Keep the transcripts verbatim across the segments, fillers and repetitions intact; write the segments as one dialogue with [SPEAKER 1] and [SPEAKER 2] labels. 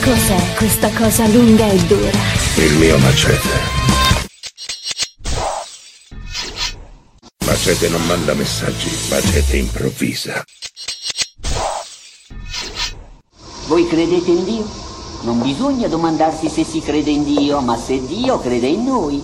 [SPEAKER 1] Cos'è questa cosa lunga e dura?
[SPEAKER 2] Il mio macete. Macete non manda messaggi, Macete improvvisa.
[SPEAKER 3] Voi credete in Dio? Non bisogna domandarsi se si crede in Dio, ma se Dio crede in noi.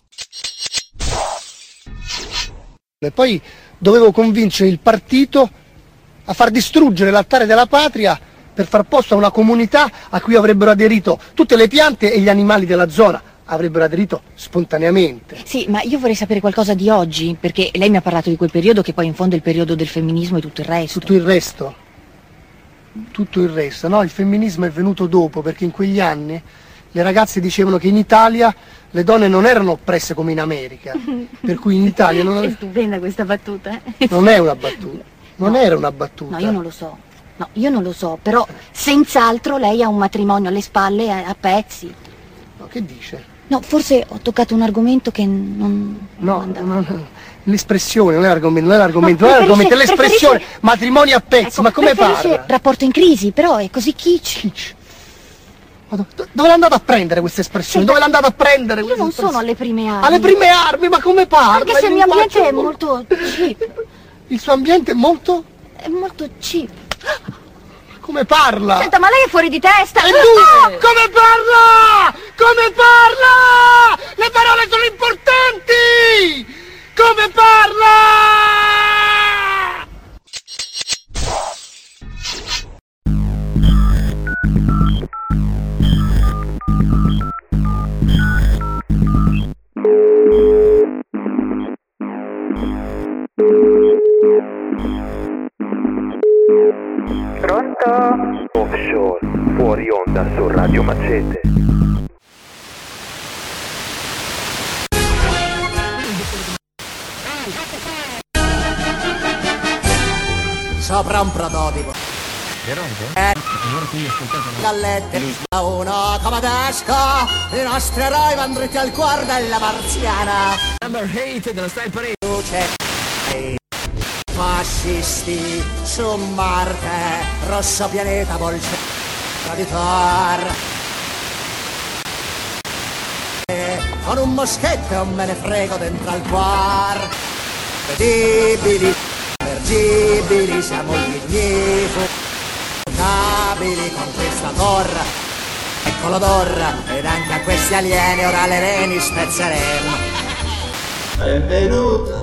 [SPEAKER 4] E poi dovevo convincere il partito a far distruggere l'altare della patria per far posto a una comunità a cui avrebbero aderito tutte le piante e gli animali della zona. Avrebbero aderito spontaneamente.
[SPEAKER 5] Sì, ma io vorrei sapere qualcosa di oggi, perché lei mi ha parlato di quel periodo che poi in fondo è il periodo del femminismo e tutto il resto.
[SPEAKER 4] Tutto il resto? Tutto il resto, no? Il femminismo è venuto dopo, perché in quegli anni le ragazze dicevano che in Italia le donne non erano oppresse come in America, per cui in Italia non...
[SPEAKER 5] È stupenda questa battuta.
[SPEAKER 4] Non è una battuta, non
[SPEAKER 5] no.
[SPEAKER 4] era una battuta.
[SPEAKER 5] No, io non lo so. No, io non lo so, però senz'altro lei ha un matrimonio alle spalle a, a pezzi.
[SPEAKER 4] No, che dice?
[SPEAKER 5] No, forse ho toccato un argomento che non...
[SPEAKER 4] No,
[SPEAKER 5] non
[SPEAKER 4] no, no, l'espressione, non è l'argomento, non è l'argomento,
[SPEAKER 5] no,
[SPEAKER 4] non è l'argomento, è
[SPEAKER 5] preferisce...
[SPEAKER 4] l'espressione, matrimonio a pezzi,
[SPEAKER 5] ecco,
[SPEAKER 4] ma come parla?
[SPEAKER 5] Rapporto in crisi, però è così kitsch.
[SPEAKER 4] Kitsch. Ma do, dove l'è andata a prendere questa espressione?
[SPEAKER 5] Sì,
[SPEAKER 4] dove l'è andata a prendere
[SPEAKER 5] io
[SPEAKER 4] questa
[SPEAKER 5] non
[SPEAKER 4] espressione?
[SPEAKER 5] sono alle prime armi.
[SPEAKER 4] Alle prime armi, ma come parla?
[SPEAKER 5] Anche se il mio ambiente è molto cheap.
[SPEAKER 4] Il suo ambiente è molto?
[SPEAKER 5] È molto cheap.
[SPEAKER 4] Come parla?
[SPEAKER 5] Senta, ma lei è fuori di testa!
[SPEAKER 4] E tu? Come parla? Come parla? Le parole sono importanti! Come parla?
[SPEAKER 6] Pronto? Offshore, fuori onda su Radio Macete.
[SPEAKER 7] Sopra un prototipo. Eh, gallette da una comadesca, i nostri eroi vanno dritti al cuore della marziana. Number eight della Style Parade. Fascisti su Marte, rosso pianeta bolce traditor. Con un moschetto e un me ne frego dentro al cuore. Vedibili, vergibili, siamo gli ineffocabili con questa torra. Ecco l'odor, ed anche a questi alieni ora le reni spezzeremo. Benvenuto.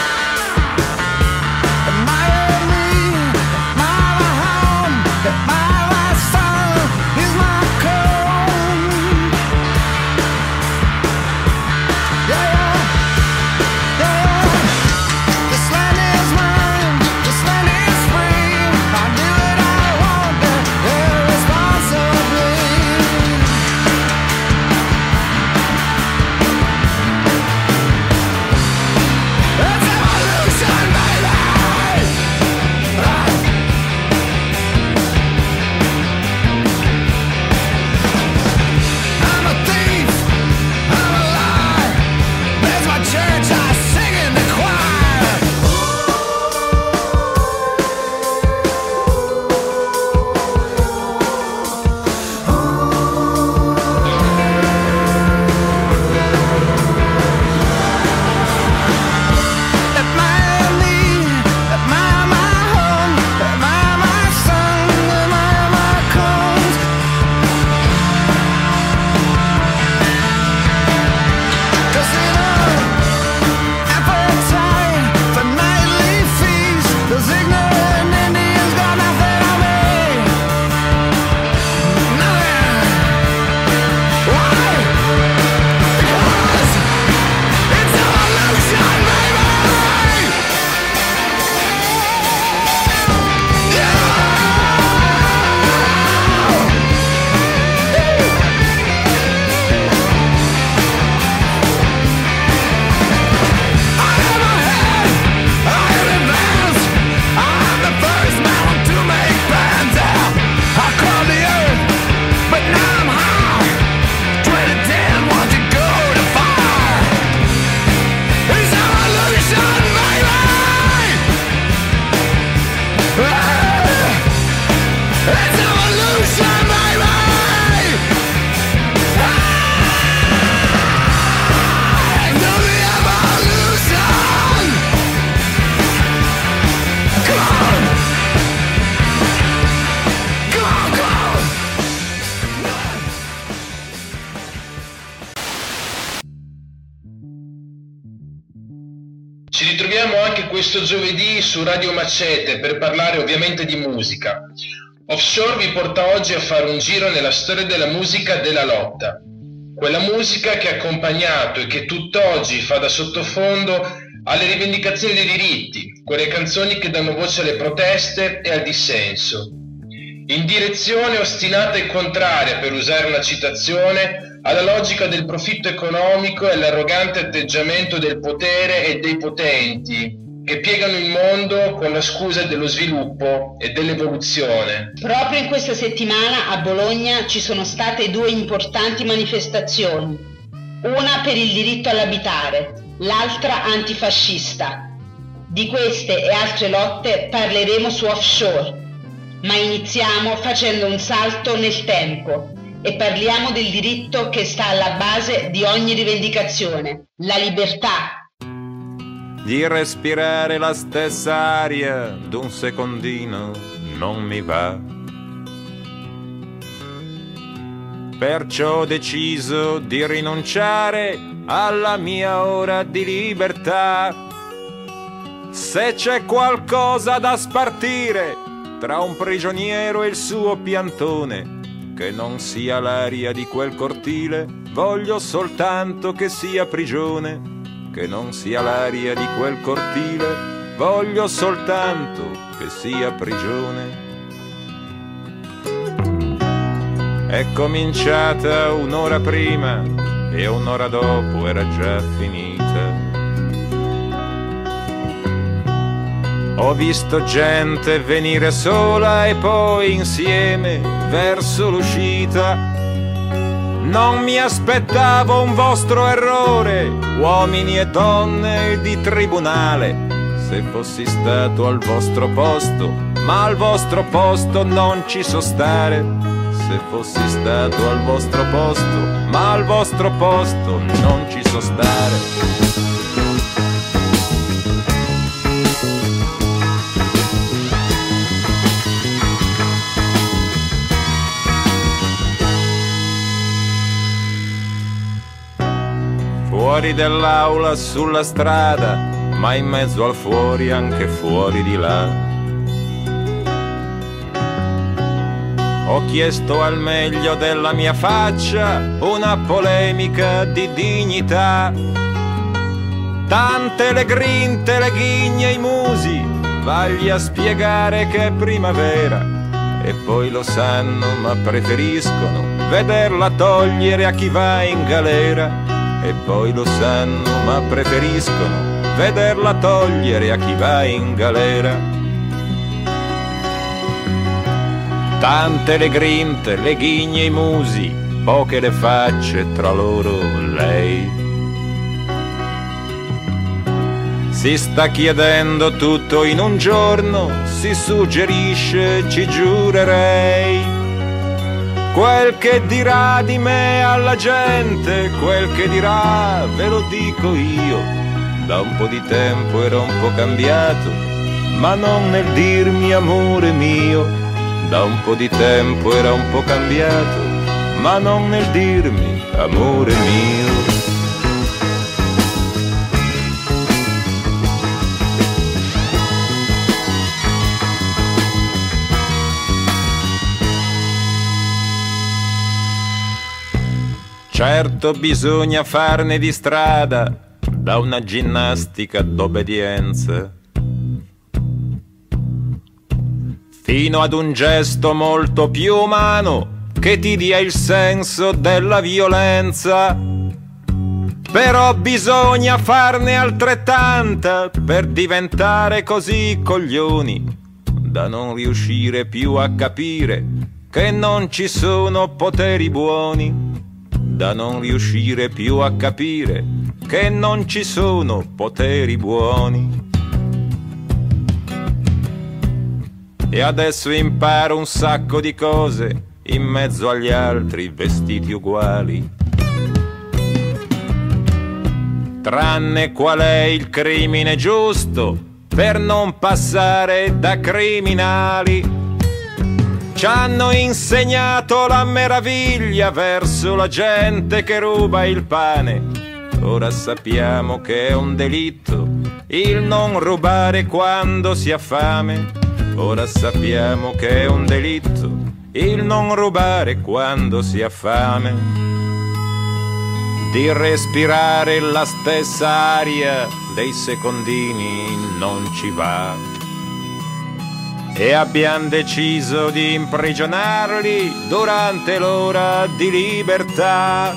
[SPEAKER 7] My
[SPEAKER 8] ritroviamo anche questo giovedì su Radio Macete per parlare ovviamente di musica. Offshore vi porta oggi a fare un giro nella storia della musica della lotta. Quella musica che ha accompagnato e che tutt'oggi fa da sottofondo alle rivendicazioni dei diritti, quelle canzoni che danno voce alle proteste e al dissenso. In direzione ostinata e contraria, per usare una citazione, alla logica del profitto economico e all'arrogante atteggiamento del potere e dei potenti, che piegano il mondo con la scusa dello sviluppo e dell'evoluzione.
[SPEAKER 9] Proprio in questa settimana a Bologna ci sono state due importanti manifestazioni, una per il diritto all'abitare, l'altra antifascista. Di queste e altre lotte parleremo su Offshore, ma iniziamo facendo un salto nel tempo e parliamo del diritto che sta alla base di ogni rivendicazione, la libertà.
[SPEAKER 10] Di respirare la stessa aria d'un secondino non mi va. Perciò ho deciso di rinunciare alla mia ora di libertà. Se c'è qualcosa da spartire tra un prigioniero e il suo piantone, che non sia l'aria di quel cortile, voglio soltanto che sia prigione. Che non sia l'aria di quel cortile, voglio soltanto che sia prigione. È cominciata un'ora prima e un'ora dopo era già finita. Ho visto gente venire sola e poi insieme verso l'uscita. Non mi aspettavo un vostro errore, uomini e donne di tribunale. Se fossi stato al vostro posto, ma al vostro posto non ci so stare. Se fossi stato al vostro posto, ma al vostro posto non ci so stare. Fuori dell'aula, sulla strada, ma in mezzo al fuori, anche fuori di là. Ho chiesto al meglio della mia faccia una polemica di dignità. Tante le grinte, le ghigne, i musi, vagli a spiegare che è primavera. E poi lo sanno, ma preferiscono vederla togliere a chi va in galera. E poi lo sanno, ma preferiscono vederla togliere a chi va in galera. Tante le grinte, le ghigne, i musi, poche le facce, tra loro lei. Si sta chiedendo tutto in un giorno, si suggerisce, ci giurerei. Quel che dirà di me alla gente, quel che dirà ve lo dico io. Da un po' di tempo ero un po' cambiato, ma non nel dirmi amore mio. Da un po' di tempo era un po' cambiato, ma non nel dirmi amore mio. Certo bisogna farne di strada da una ginnastica d'obbedienza fino ad un gesto molto più umano che ti dia il senso della violenza. Però bisogna farne altrettanta per diventare così coglioni da non riuscire più a capire che non ci sono poteri buoni. Da non riuscire più a capire che non ci sono poteri buoni. E adesso imparo un sacco di cose in mezzo agli altri vestiti uguali. Tranne qual è il crimine giusto per non passare da criminali. Ci hanno insegnato la meraviglia verso la gente che ruba il pane. Ora sappiamo che è un delitto il non rubare quando si ha fame. Ora sappiamo che è un delitto il non rubare quando si ha fame. Di respirare la stessa aria dei secondini non ci va. E abbiamo deciso di imprigionarli durante l'ora di libertà.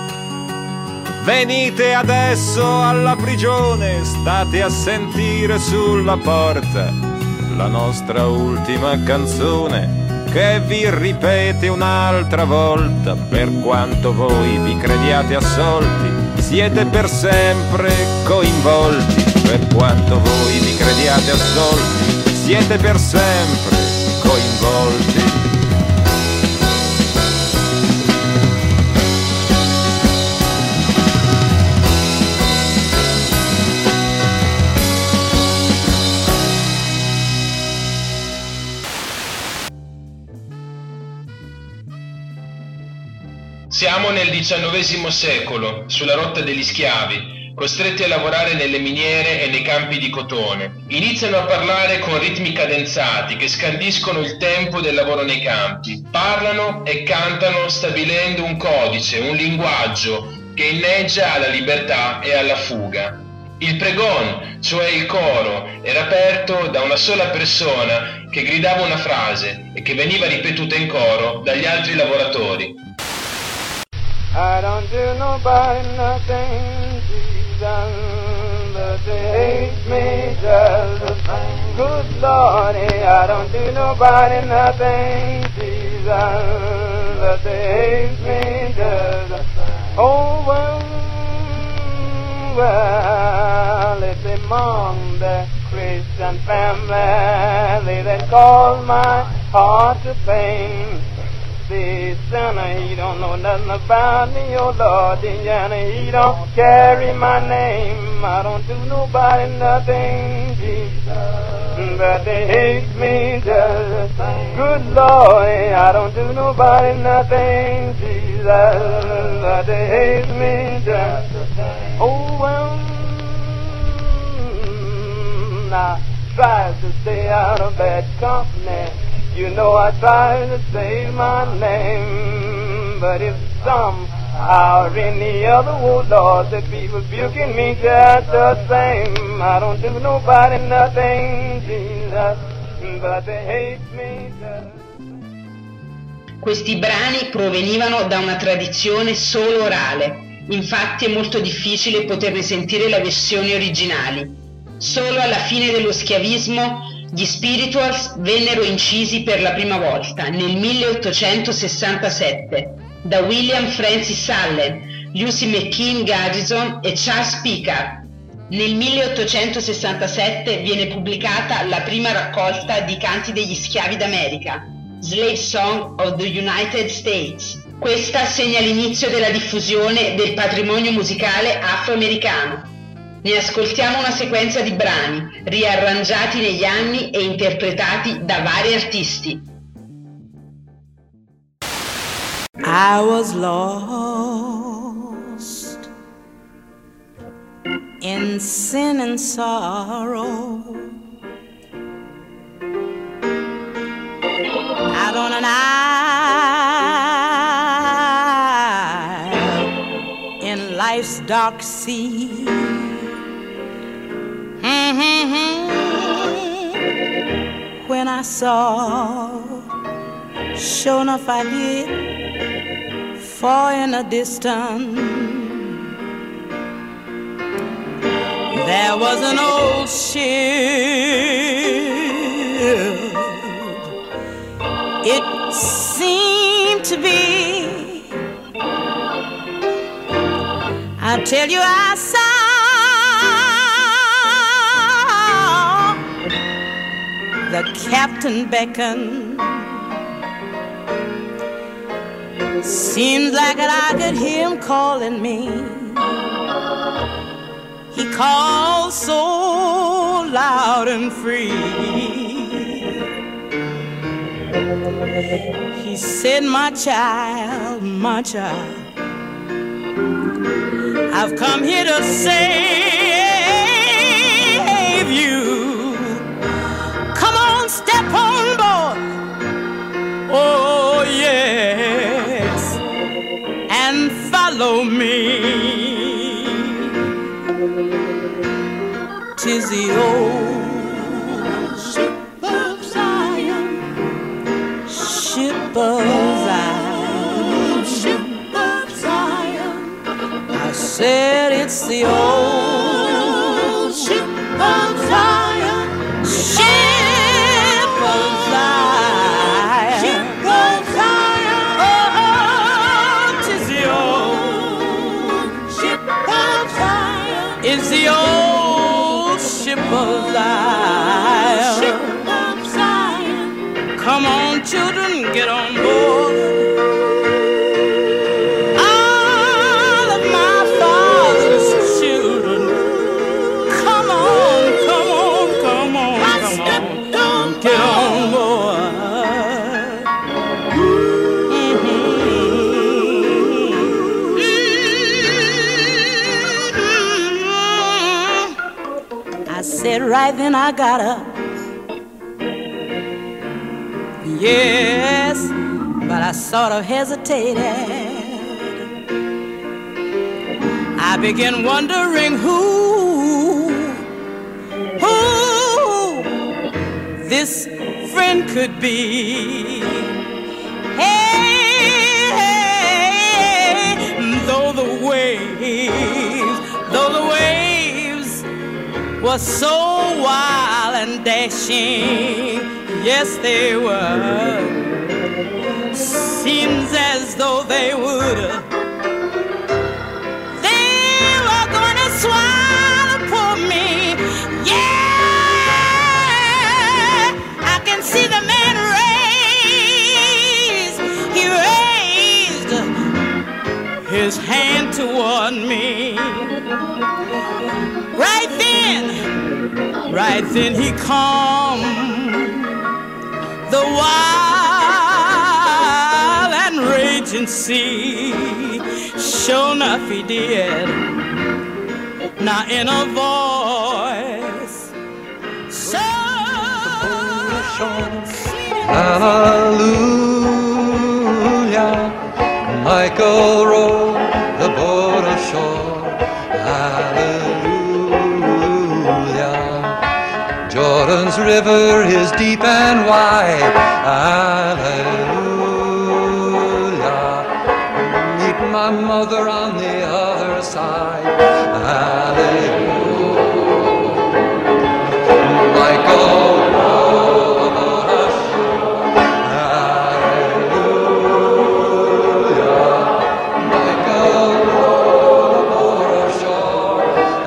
[SPEAKER 10] Venite adesso alla prigione, state a sentire sulla porta la nostra ultima canzone, che vi ripete un'altra volta. Per quanto voi vi crediate assolti, siete per sempre coinvolti. Per quanto voi vi crediate assolti, siete per sempre coinvolti.
[SPEAKER 8] Siamo nel diciannovesimo secolo, sulla rotta degli schiavi, costretti a lavorare nelle miniere e nei campi di cotone. Iniziano a parlare con ritmi cadenzati che scandiscono il tempo del lavoro nei campi. Parlano e cantano stabilendo un codice, un linguaggio che inneggia alla libertà e alla fuga. Il pregone, cioè il coro, era aperto da una sola persona che gridava una frase e che veniva ripetuta in coro dagli altri lavoratori.
[SPEAKER 11] I don't do nobody nothing, Jesus, but they hate me just the same. Good Lord, I don't do nobody nothing, Jesus, but they hate me just the same. Oh, well, well, it's among the Christian family that cause my heart to pain. Say, Santa, he don't know nothing about me, oh Lord, Indiana, he don't carry my name. I don't do nobody nothing, Jesus, but they hate me just the same. Good Lord, I don't do nobody nothing, Jesus, but they hate me just the same. Oh, well, I try to stay out of bad company. You know I try to save my name, but if somehow or any other, oh Lord, they be rebuking me just the same. I don't do nobody nothing, Jesus, but they hate me just.
[SPEAKER 9] Questi brani provenivano da una tradizione solo orale, infatti è molto difficile poterne sentire le versioni originali. Solo alla fine dello schiavismo gli spirituals vennero incisi per la prima volta, nel milleottocentosessantasette, da William Francis Allen, Lucy McKean Garrison e Charles Picard. Nel milleottocentosessantasette viene pubblicata la prima raccolta di canti degli schiavi d'America, Slave Song of the United States. Questa segna l'inizio della diffusione del patrimonio musicale afroamericano. Ne ascoltiamo una sequenza di brani, riarrangiati negli anni e interpretati da vari artisti.
[SPEAKER 12] I was lost in sin and sorrow, out on an isle in life's dark sea. When I saw, sure enough I did, far in the distance, there was an old ship. It seemed to be, I tell you I saw the captain beckon. Seems like I could hear him calling me. He called so loud and free. He said, my child, my child, I've come here to say step on board. Oh yes, and follow me. 'Tis the old ship of Zion, ship of Zion, ship of Zion. I said it's the old ship of Zion, ship of Zion, ship of Zion. Oh, 'tis the old ship of Zion, it's the old ship of Zion, ship of Zion. Come on, children, get on board. All of my father's children, come on, come on, come on, come on, get on board. I said right then I got up. Yes, but I sort of hesitated. I began wondering who, who this friend could be. Hey, hey, though the waves, though the waves were so wild and dashing, yes they were. Seems as though they would, they were gonna swallow poor me. Yeah, I can see the man raise, he raised his hand toward me. Right then, right then he calmed the wild and raging sea. Sure enough he did. Now in a voice so sweet.
[SPEAKER 13] Hallelujah, Michael rowed the boat ashore. Hallelujah, Jordan's river is deep and wide. Hallelujah, meet my mother on the other side. Hallelujah, Michael rowed the boat ashore. Hallelujah, Michael rowed the boat ashore.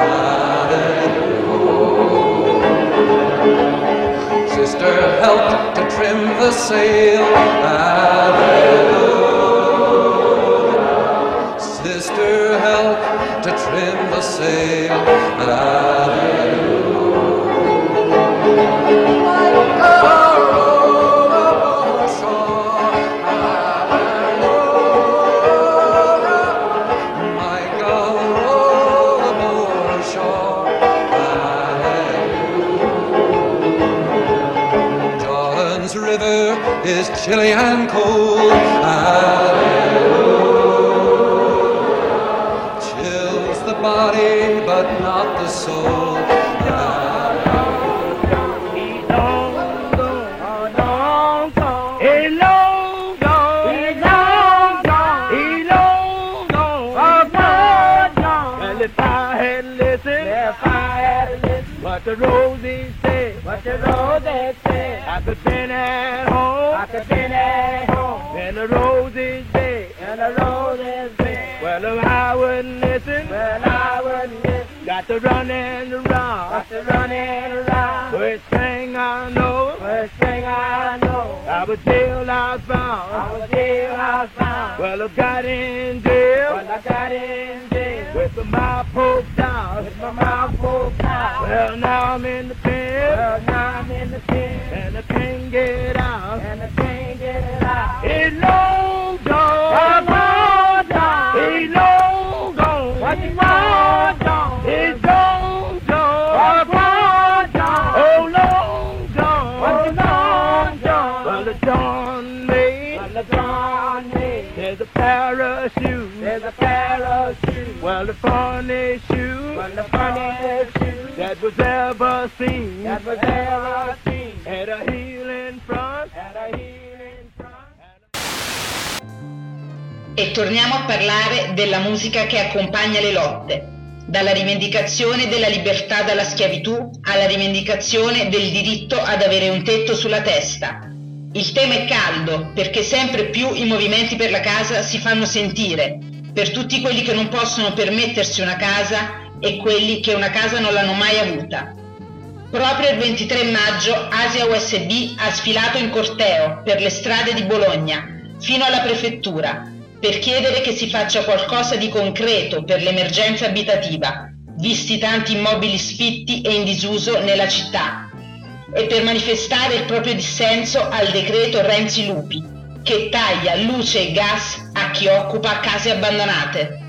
[SPEAKER 13] Hallelujah, sister helped to trim the sail. Hallelujah, sister helped to trim the sail. Hallelujah, Michael rowed the boat ashore. Hallelujah, Michael rowed the boat ashore. Hallelujah, Jordan's river is chilly and cold. Hallelujah, chills the body but not the soul.
[SPEAKER 11] What the roses say, what the roses say, I could been at home, I could been at home, and the roses say, and the roses say, well if I wouldn't listen, well I wouldn't listen, got to run and around, got to run and around, first thing I know, first thing I know, I was jail I found, I was jail I found, well I got in jail, well I got in jail, with my mouth poked out, with my mouth poked out, well now I'm in the pen, well now I'm in the pen, and I can't get out, and I can't get out, it's long gone, it's long gone, it's long gone, what you want gone, it's long gone, it's long gone, oh long gone, what you want. the funny, there's a parachute, there's a parachute. Well, the funny shoe, well, the funny shoe that was ever seen, that was ever seen. Had a heel in front, had a heel in front.
[SPEAKER 9] E torniamo a parlare della musica che accompagna le lotte. Dalla rivendicazione della libertà dalla schiavitù alla rivendicazione del diritto ad avere un tetto sulla testa. Il tema è caldo perché sempre più i movimenti per la casa si fanno sentire, per tutti quelli che non possono permettersi una casa e quelli che una casa non l'hanno mai avuta. Proprio il ventitré maggio Asia U S B ha sfilato in corteo per le strade di Bologna fino alla prefettura, per chiedere che si faccia qualcosa di concreto per l'emergenza abitativa, visti tanti immobili sfitti e in disuso nella città, e per manifestare il proprio dissenso al decreto Renzi-Lupi, che taglia luce e gas a chi occupa case abbandonate.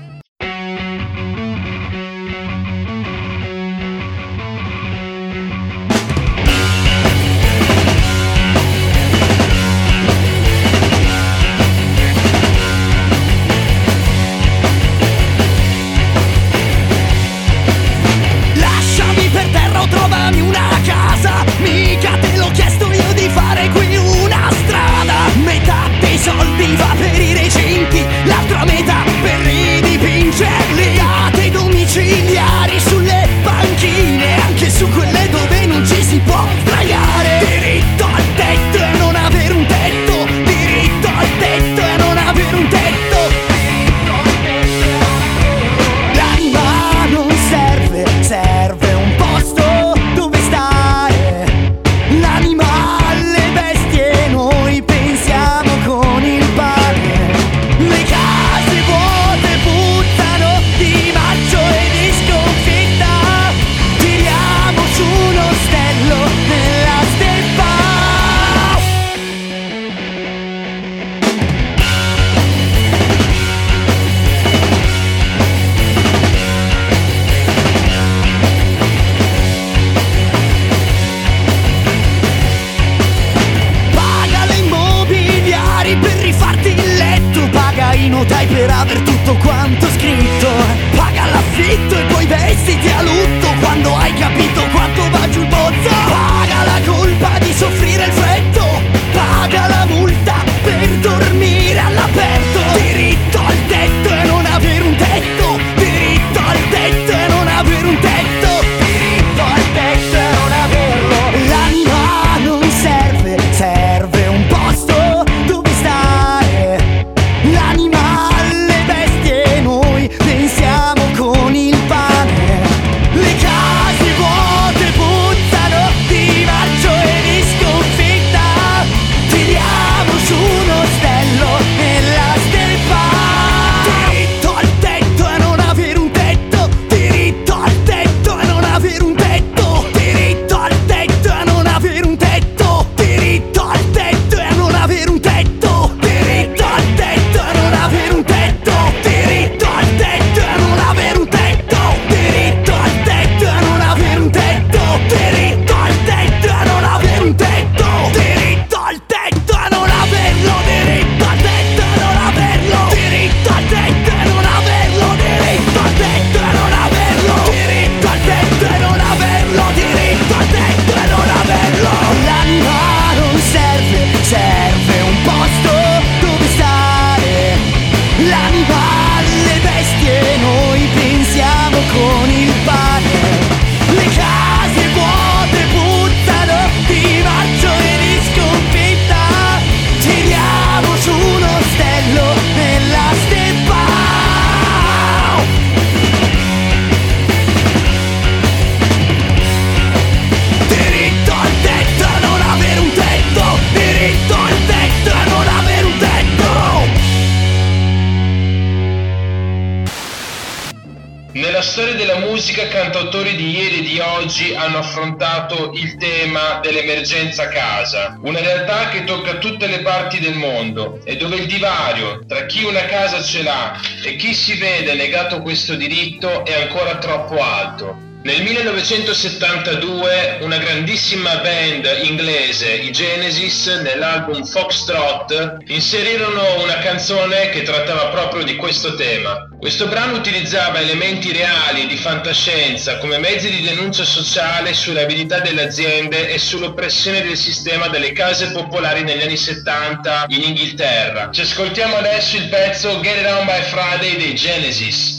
[SPEAKER 14] Trovami una casa, mica te l'ho chiesto io di fare qui una strada. Metà dei soldi va per i recinti, l'altra metà per ridipingerli. Date domiciliari sulle panchine, anche su quelle dove non ci si può sdraiare. Diritto al tetto e non avere un tetto, diritto al tetto e non avere un tetto. L'anima non serve, serve un posto dove stare. L'anima alle bestie noi pensiamo con il pane. Le case vuote puzzano di maggio e di sconfitta. Tiriamo su uno ostello nella steppa. Paga le immobiliari per rifarti il letto, paga i notai per aver tutto quanto scritto, paga l'affitto e poi vestiti a lutto quando hai capito quanto va giù il bozzo. Paga la colpa di soffrire il freddo, paga la multa per dormire all'aperto. Diritto al tetto e non avere un tetto, diritto al tetto e non avere un tetto, diritto al tetto e non averlo. L'anima non serve, serve un posto dove stare. L'anima alle bestie noi pensiamo con il pane. Le case vuote puzzano di maggio e di sconfitta. Tiriamo su uno ostello nella steppa. Diritto al tetto e non avere un tetto, diritto al tetto e non avere un tetto, diritto al tetto e non avere un tetto, diritto al tetto e non avere un tetto, diritto al tetto e non avere un tetto, diritto al tetto e non avere un tetto, diritto al tetto e non avere un tetto, diritto al tetto e non avere un tetto, diritto al tetto e non averlo, diritto al tetto e non averlo, diritto al tetto e non averlo, diritto al tetto e non averlo, diritto al tetto e non averlo, diritto al tetto e non averlo. L'anima non serve, serve un posto dove stare. L'anima alle bestie noi pensiamo con il pane. Le case vuote puzzano di maggio e di sconfitta. Tiriamo su uno ostello nella steppa. Diritto al tetto e non avere un tetto, diritto al tetto e non avere un tetto.
[SPEAKER 8] Nella storia della musica, cantautori di ieri e di oggi hanno affrontato il tema dell'emergenza casa, una realtà che tocca tutte le parti del mondo e dove il divario tra chi una casa ce l'ha e chi si vede negato questo diritto è ancora troppo alto. Nel millenovecentosettantadue una grandissima band inglese, i Genesis, nell'album Foxtrot, inserirono una canzone che trattava proprio di questo tema. Questo brano utilizzava elementi reali di fantascienza come mezzi di denuncia sociale sulle abilità delle aziende e sull'oppressione del sistema delle case popolari negli anni settanta in Inghilterra. Ci ascoltiamo adesso il pezzo Get It On By Friday dei Genesis.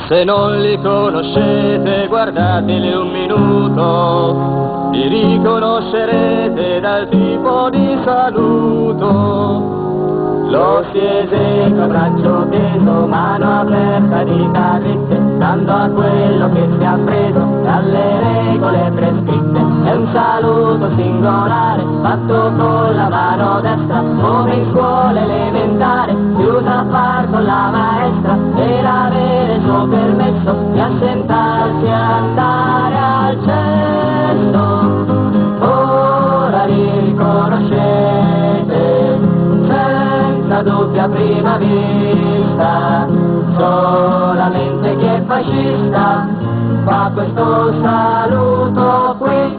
[SPEAKER 15] Se non li conoscete, guardateli un minuto, li riconoscerete dal tipo di saluto. Lo siede con braccio teso, mano aperta di carrette, dando a quello che si è appreso dalle regole prescritte. È un saluto singolare, fatto con la mano destra, come in scuola elementare, si usa a far con la maestra, per avere il suo permesso di assentarsi e andare al cesto. Ora li riconoscete senza dubbia prima vista, solamente chi è fascista fa questo saluto qui.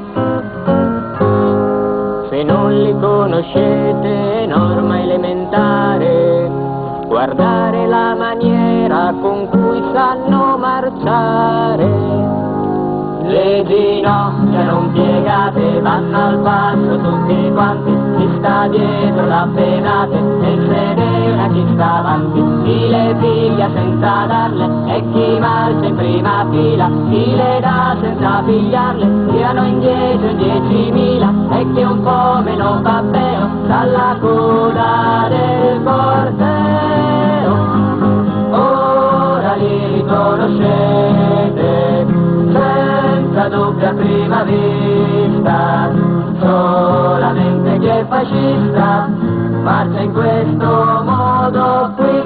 [SPEAKER 15] Se non li conoscete è norma elementare, guardare la maniera con cui sanno marciare. Le ginocchia non piegate, vanno al passo tutti quanti, chi sta dietro la pedate, nel sedere a chi sta avanti, chi le piglia senza darle e chi marcia in prima fila, chi le dà senza pigliarle, tirano indietro in diecimila, e chi un po' meno babbeo dalla coda del corteo. Ora li riconoscete senza dubbia prima vista, solamente chi è fascista marcia in questo modo qui.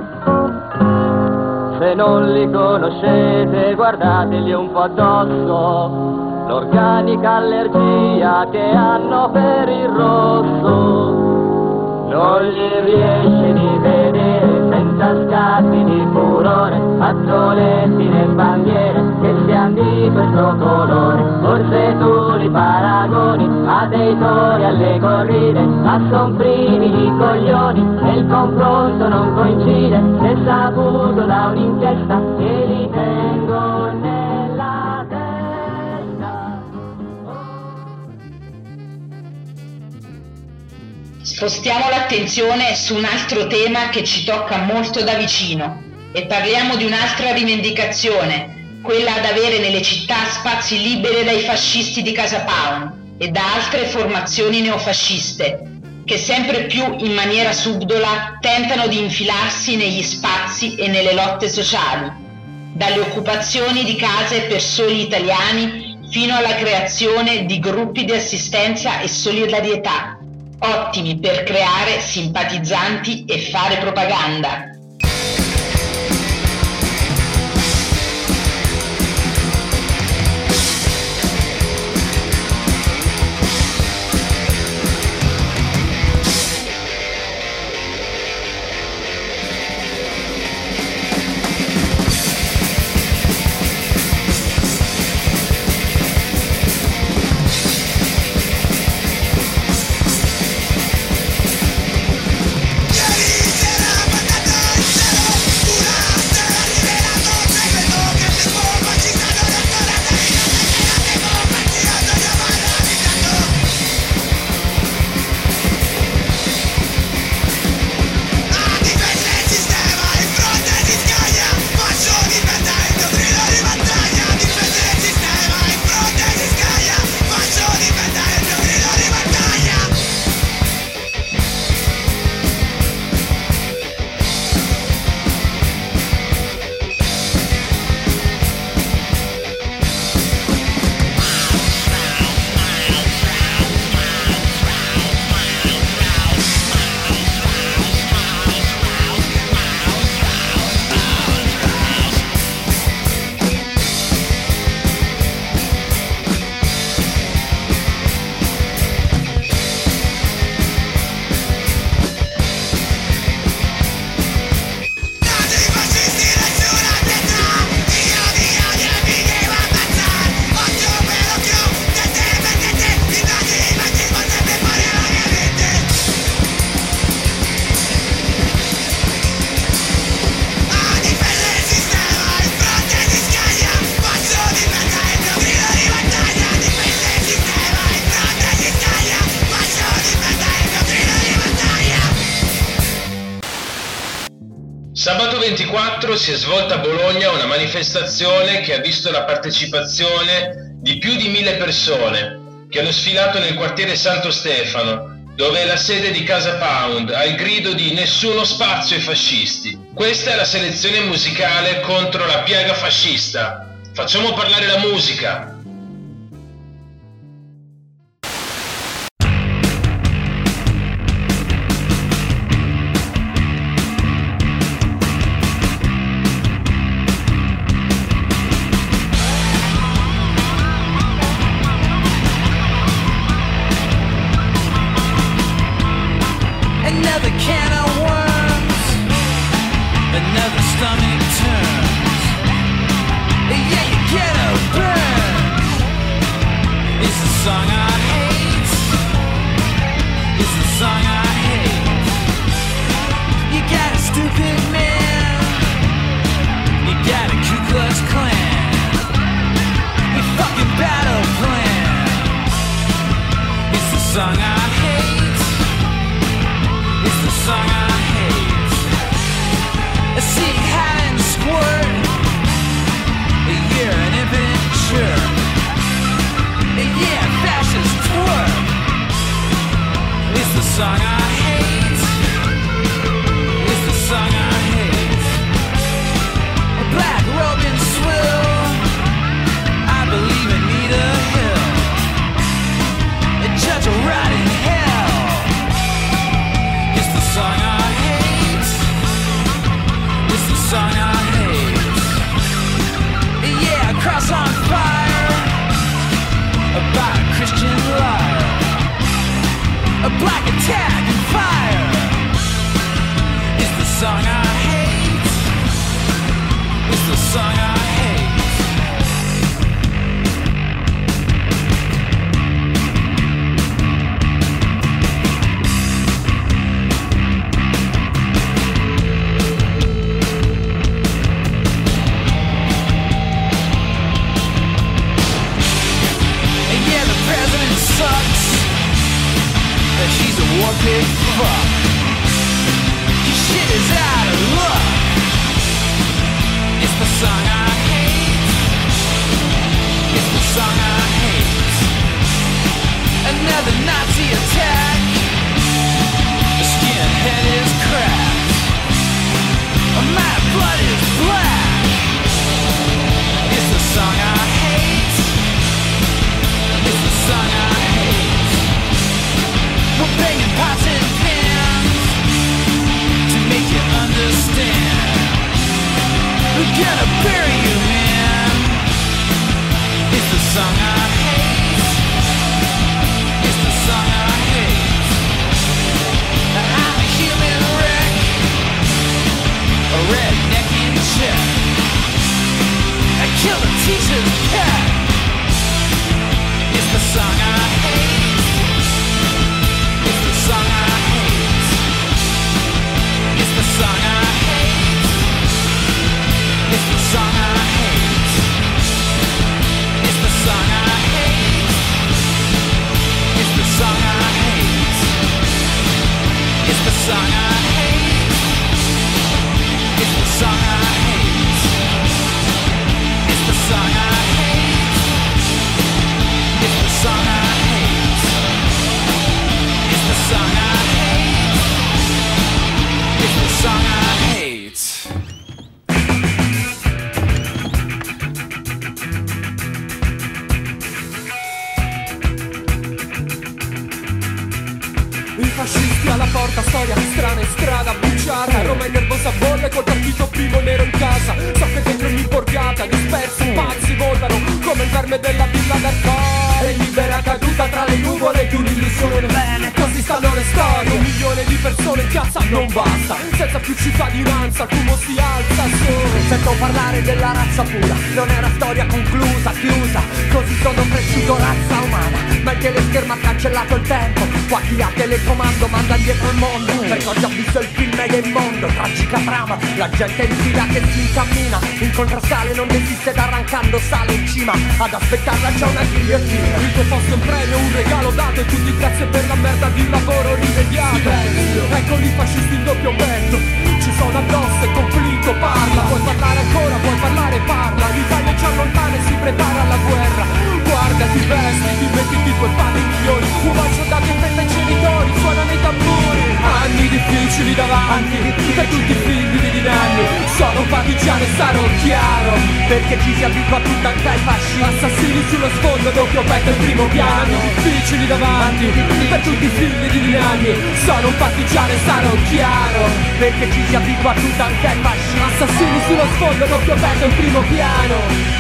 [SPEAKER 15] Se non li conoscete guardateli un po' addosso, l'organica allergia che hanno per il rosso. Non gli riesce di vedere senza scatti di furore, fazzoletti e bandiere che siano di questo colore. Forse tu li paragoni a dei tori alle corride, ma son primi di coglioni e il confronto non coincide. È saputo da un'inchiesta che li tengo nella testa.
[SPEAKER 9] Spostiamo l'attenzione su un altro tema che ci tocca molto da vicino e parliamo di un'altra rivendicazione, quella ad avere nelle città spazi liberi dai fascisti di Casa Pound e da altre formazioni neofasciste che sempre più in maniera subdola tentano di infilarsi negli spazi e nelle lotte sociali, dalle occupazioni di case per soli italiani fino alla creazione di gruppi di assistenza e solidarietà, ottimi per creare simpatizzanti e fare propaganda.
[SPEAKER 16] Ieri sera ho mandato
[SPEAKER 8] duemilaventiquattro si è svolta a Bologna una manifestazione che ha visto la partecipazione di più di mille persone che hanno sfilato nel quartiere Santo Stefano, dove è la sede di Casa Pound, al grido di nessuno spazio ai fascisti. Questa è la selezione musicale contro la piaga fascista. Facciamo parlare la musica.
[SPEAKER 14] Another can of worms, another stomach turns. Yeah, you get a burn. It's the song I hate. It's the song I hate. You got a stupid man. You got a Ku Klux Klan. You fucking battle plan. It's the song I hate. It's the song I hate. I see how and squirt. You're an infinite jerk. Yeah, fascist twerk. It's the song I hate. It's the song I hate. A black robe and swill. I believe in Nita Hill. A judge will rot in hell. It's the song I hate. It's the song I hate. Yeah, a cross on fire. About a Christian liar. A black attack and fire. It's the song I hate. It's the song I hate. Sucks. She's a war pig fuck. Your shit is out of luck. It's the song I hate. It's the song I hate. Another Nazi attack. The skinhead is cracked. My blood is black. It's the song I hate. It's the song I hate. We're banging pots and pans to make you understand. We're gonna bury you, man. It's the song I hate. It's the song I hate. I'm a human wreck, a redneck in check. I killed a teacher's cat. It's the song I hate. It's the song I hate. It's the song I hate. It's the song I hate. It's the song I hate. It's the song I hate. It's the song I hate. It's the song I hate. It's the song I hate. It's the song I hate. It's the song I hate. It's the song I hate.
[SPEAKER 16] I fascisti alla porta, storia strana e strada bruciata. Roma è nervosa, bolle col partito primo nero in casa. So che dentro ogni borgata dispersi pazzi volano come il verme della villa d'Arcona. E libera caduta tra le nuvole di un'illusione. Bene, così stanno le storie. Un milione di persone in piazza non basta. Senza più cittadinanza, il fumo si alza solo.
[SPEAKER 14] Sento parlare della razza pura. Non è una storia conclusa, chiusa. Così sono cresciuto razza umana. Ma il teleschermo ha cancellato il tempo. Qua chi ha telecomando manda dietro il mondo. Perché ho già visto il film ed è il mondo. Tragica trama, la gente in fila che si incammina. Incontra sale, non desiste da arrancando sale in cima. Ad aspettarla c'è una ghigliottina.
[SPEAKER 16] Il tuo posto è un premio, un regalo dato. E tutti grazie per la merda di lavoro rimediato. Ecco lì fascisti in doppio petto. Ci sono addosso e conflitto. tutto parla. Puoi parlare ancora, puoi parlare, parla. L'Italia ci allontana e si prepara alla guerra. Guarda, ti vesti, ti metti i tuoi panni migliori. Un bacio da che fetta ai genitori, suonano i tamburi. Anni difficili davanti, per tutti i figli di dinanni. Sono partigiano e sarò chiaro, perché ci si abitua tutto anche ai fasci. Assassini sullo sfondo, doppio petto e primo piano. Anni difficili davanti, per tutti i figli di dinanni. Sono un partigiano e sarò chiaro, perché ci si abitua tutto anche ai fasci. Assassini sullo sfondo, doppio petto e primo piano.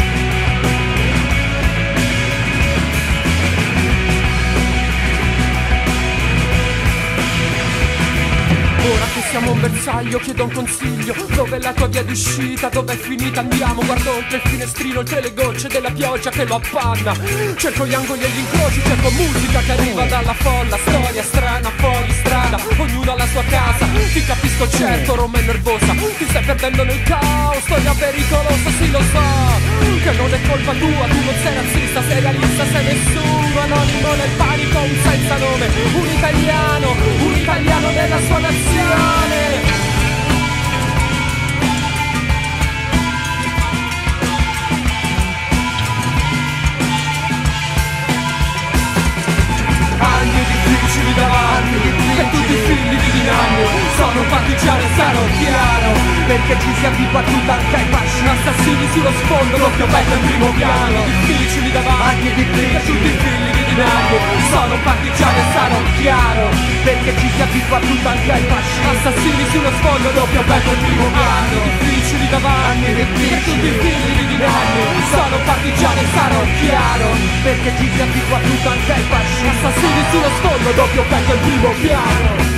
[SPEAKER 16] Ora che siamo a un bersaglio chiedo un consiglio. Dov'è la tua via d'uscita? Dov'è finita? Andiamo, guardo oltre il finestrino, oltre le gocce della pioggia che lo appanna. Cerco gli angoli e gli incroci, cerco musica che arriva dalla folla. Storia strana, fuori strada, ognuno ha la sua casa. Ti capisco certo, Roma è nervosa, ti stai perdendo nel caos. Storia pericolosa, sì lo so, che non è colpa tua, tu non sei razzista, sei realista, sei nessuno. Anonimo nel panico, un senza nome, un italiano, un italiano nella sua nazione. Anni difficili davanti, per tutti i figli di dinanni. Sono un partigiano e sarò chiaro, perché ci si abitua tutto anche ai fasci. Assassini sullo sfondo, doppio petto in primo piano. Difficili davanti, per tutti i figli di dinanni. Sono un partigiano e sarò chiaro, perché ci si abitua tutto anche ai fasci. Assassini sullo sfondo, doppio petto in primo piano. Difficili davanti, per tutti i figli di dinanni. Sono un partigiano e sarò chiaro, perché ci si abitua tutto anche ai fasci. Assassini sullo sfondo, doppio petto in primo piano.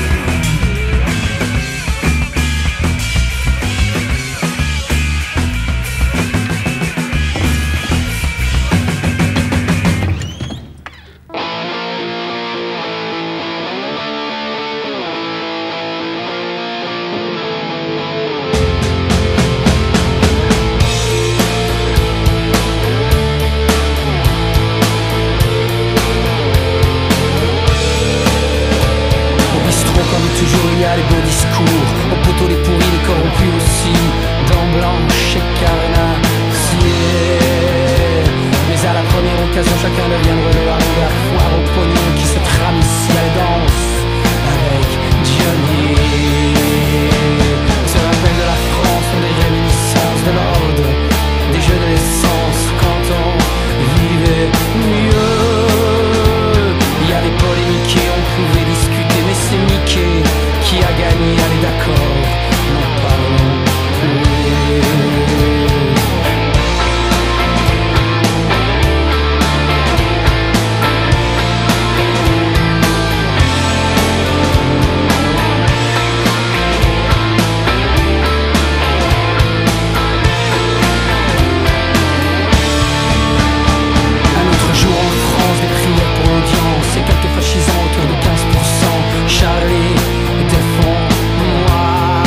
[SPEAKER 14] Charlie, défends-moi.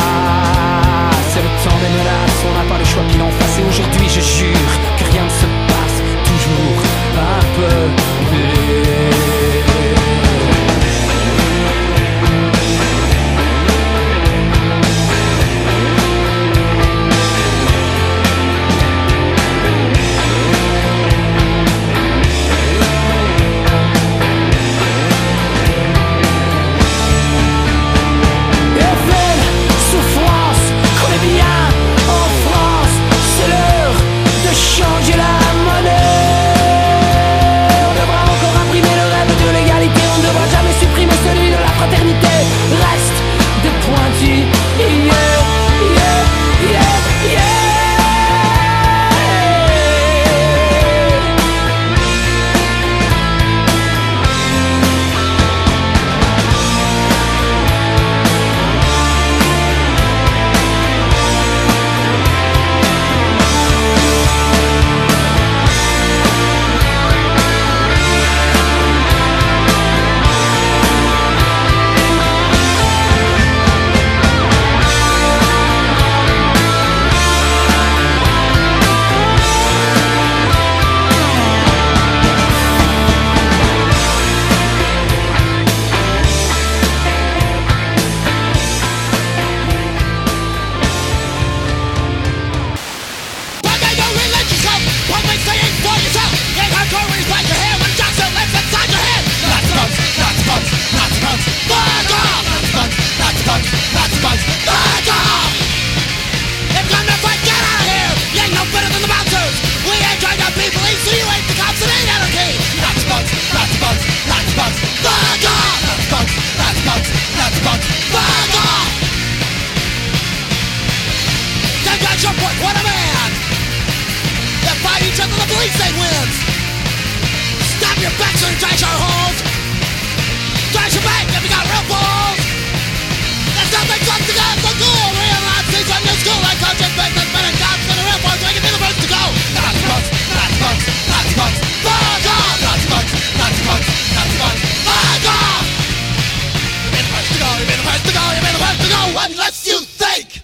[SPEAKER 14] Nazibox, fuck off! Nazibox, Nazibox, Nazibox, fuck off! You've been the first to go, you've been the first to go, you've been the first to go, unless you think!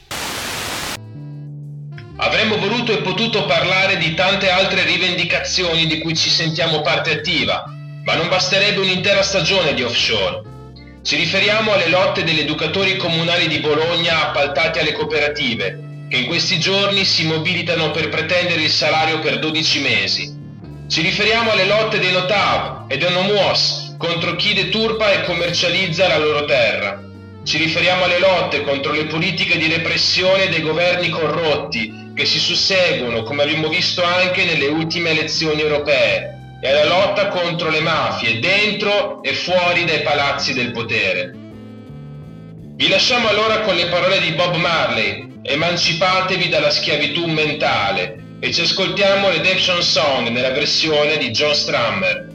[SPEAKER 8] Avremmo voluto e potuto parlare di tante altre rivendicazioni di cui ci sentiamo parte attiva, ma non basterebbe un'intera stagione di Offshore. Ci riferiamo alle lotte degli educatori comunali di Bologna appaltati alle cooperative, che in questi giorni si mobilitano per pretendere il salario per dodici mesi. Ci riferiamo alle lotte dei Notav e dei Nomuos contro chi deturpa e commercializza la loro terra. Ci riferiamo alle lotte contro le politiche di repressione dei governi corrotti che si susseguono, come abbiamo visto anche nelle ultime elezioni europee, e alla lotta contro le mafie, dentro e fuori dai palazzi del potere. Vi lasciamo allora con le parole di Bob Marley: emancipatevi dalla schiavitù mentale, e ci ascoltiamo Redemption Song nella versione di John Strummer.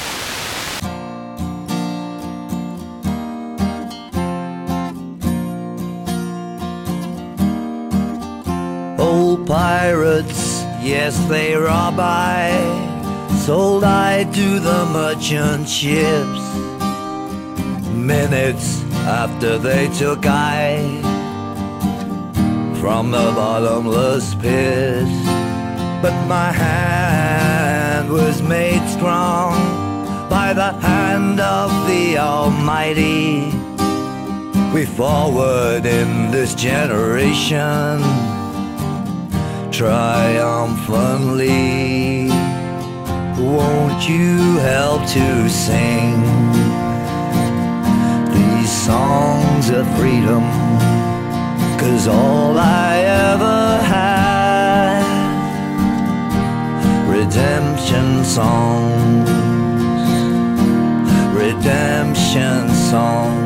[SPEAKER 14] Old pirates, yes they rob I, sold I to the merchant ships. Minutes after they took I from the bottomless pit, but my hand was made strong by the hand of the Almighty. We forward in this generation triumphantly. Won't you help to sing these songs of freedom? 'Cause all I ever had, redemption songs, redemption songs.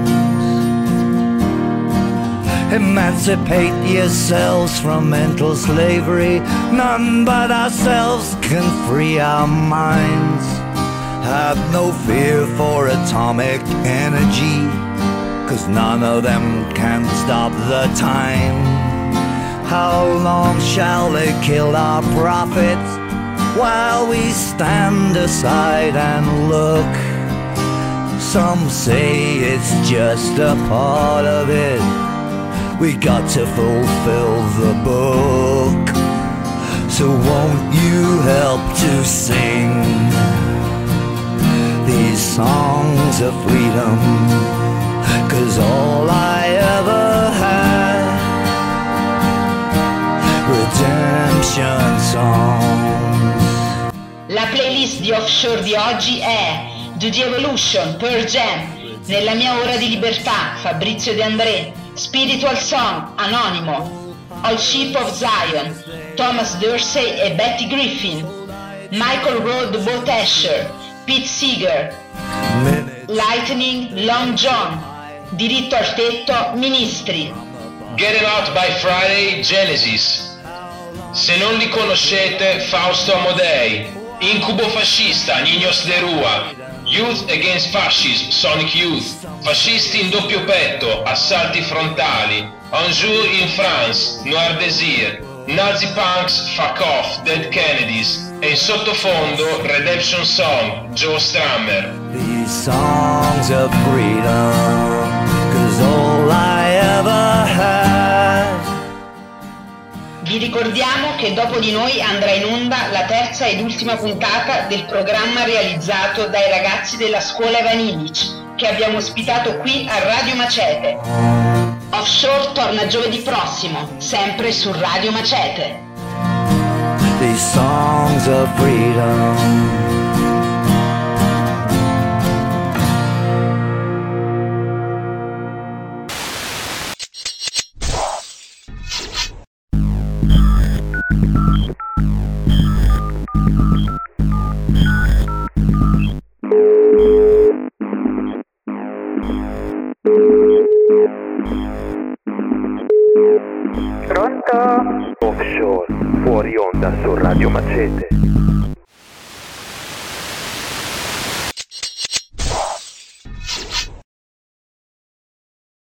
[SPEAKER 14] Emancipate yourselves from mental slavery. None but ourselves can free our minds. Have no fear for atomic energy, 'cause none of them can stop the time. How long shall they kill our prophets while we stand aside and look? Some say it's just a part of it. We got to fulfill the book. So won't you help to sing these songs of freedom? 'Cause all I ever had, redemption songs.
[SPEAKER 9] La playlist di Offshore di oggi è Do the Evolution, Pearl Jam, Nella mia ora di libertà, Fabrizio De André, Spiritual Song, Anonimo, All Sheep of Zion, Thomas Dorsey e Betty Griffin, Michael Road Boat Asher, Pete Seeger, Lightning, Long John, Diritto al tetto, Ministri.
[SPEAKER 8] Getting Out by Friday, Genesis. Se non li conoscete, Fausto Amodei, Incubo fascista, Niños de Rua, Youth Against Fascism, Sonic Youth, Fascisti in doppio petto, Assalti frontali, Un jour in France, Noir Désir, Nazi Punks, Fuck Off, Dead Kennedys, e in sottofondo Redemption Song, Joe Strummer.
[SPEAKER 14] These songs of freedom, 'cause all I ever had.
[SPEAKER 9] Vi ricordiamo che dopo di noi andrà in onda la terza ed ultima puntata del programma realizzato dai ragazzi della scuola Ivan Illich, che abbiamo ospitato qui a Radio Macete. Offshore torna giovedì prossimo, sempre su Radio Macete.
[SPEAKER 14] These songs of freedom.
[SPEAKER 6] Offshore, fuori onda su Radio Macete.